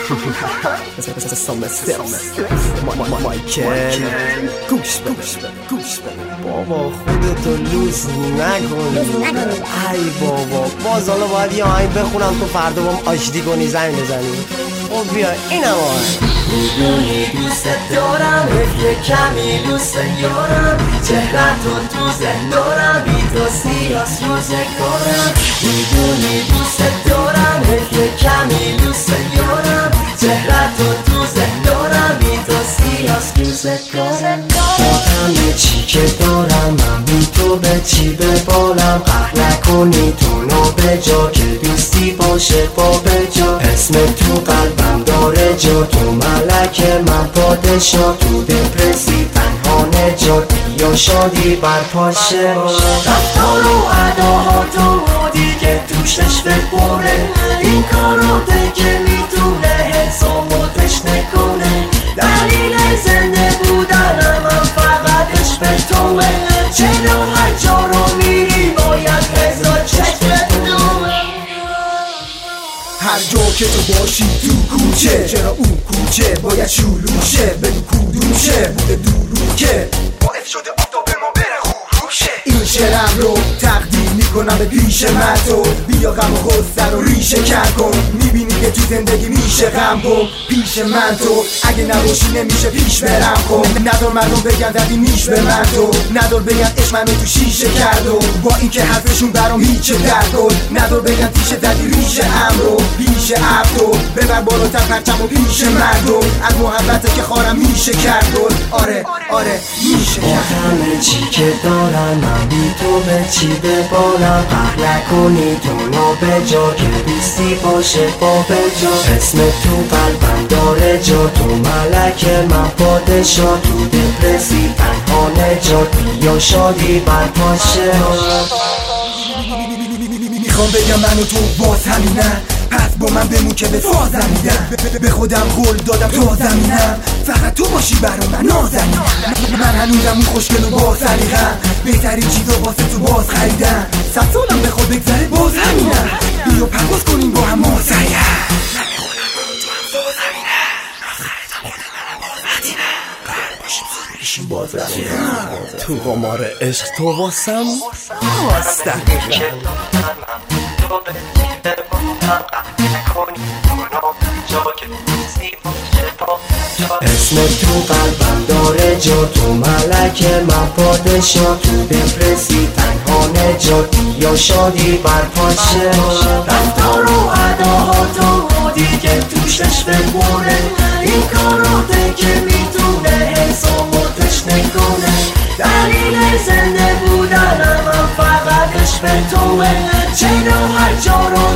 مایکل گوش بده بابا خودتو لوس نکنی. ای بابا باز حالا باید یه آهنگ بخونم تو فردا بام آشتی کنی زنگ بزنی. خب بیا اینم آهنگ. میدونی دوست دارم یه کمی دوست یارم چهرتو تو ذهن دارم بی تو سیاس روزگارم. میدونی دوست دارم یه کمی دوست یارم چهرتو تو ذهن دارم بی تو سیاس روزگارم. همه چی که دارم من بی تو به چی ببالم. قهر نکنی تو به جا که دوستی باشه با به جا. اسم تو قلبم داره جا تو ملک من پادشاه. تو دپرسی تنها نجات یا شادی برپاشه. رفتار و اداها تو دیگه توشش ببره این کارو دیگه میتونه حسامو تشنه کنه. دلیل زنده بودنم من فقطش به توه. چرا هر جا رو میری باید هزار چک بدوه. هر جا که تو باشی تو کوچه چرا اون کوچه باید شلوشه. بگو کدومشه بوده دورو که باعث شده آفتاب ما بره خوروشه. این شعرم رو تقدیم میکنم به پیش من تو. بیا غم و غصه رو ریشه کن کن. میبینی که تو زندگی میشه غم کن پیش من تو. اگه نباشی نمیشه پیش برم کن. ندار مردم بگن زدی میش به من تو. ندار بگن عشق منو تو شیشه کرد و با اینکه حرفشون برام هیچه درد کن. ندار بگن تیشه زدی ریشه امرو پیش عبدو. ببر بالاتر پرچم و پیش مردم. از محبته که خارم میشه کرد کن. آره میشه کرد. همه چی که دارم من بی تو به چی ببالم. قهر نکنی تو به جا که دوستی باشه با به جا. اسم تو قلبم داره جا تو ملک من پادشاه. تو دپرسی تنها نجات یا شادی برپاشه. میخوام بگم من و تو باز همینم. پس با من بمون که به فازم میدم. به خودم قول دادم تا زمینم فقط تو باشی برا من نازنینم. من هنوزم اون خوشگل و با سلیقه‌ام. بهترین چیزا واسه تو باز خریدم. 100 سالم به خود بگذره باز همینم. بیا پرواز کنیم با هم مازریم. تو قمار عشق تو واسم واسه اسم تو قلبم داره جا تو ملک من پادشاه. تو دپرسی تنها نجات یا شادی برپاشه. رفتار و اداها تو دیگه توشش ببره این کارو دیگه میتونه حسامو تشنه کنه. دلیل زنده بودنم من فقطش به توه. چرا هر جا رو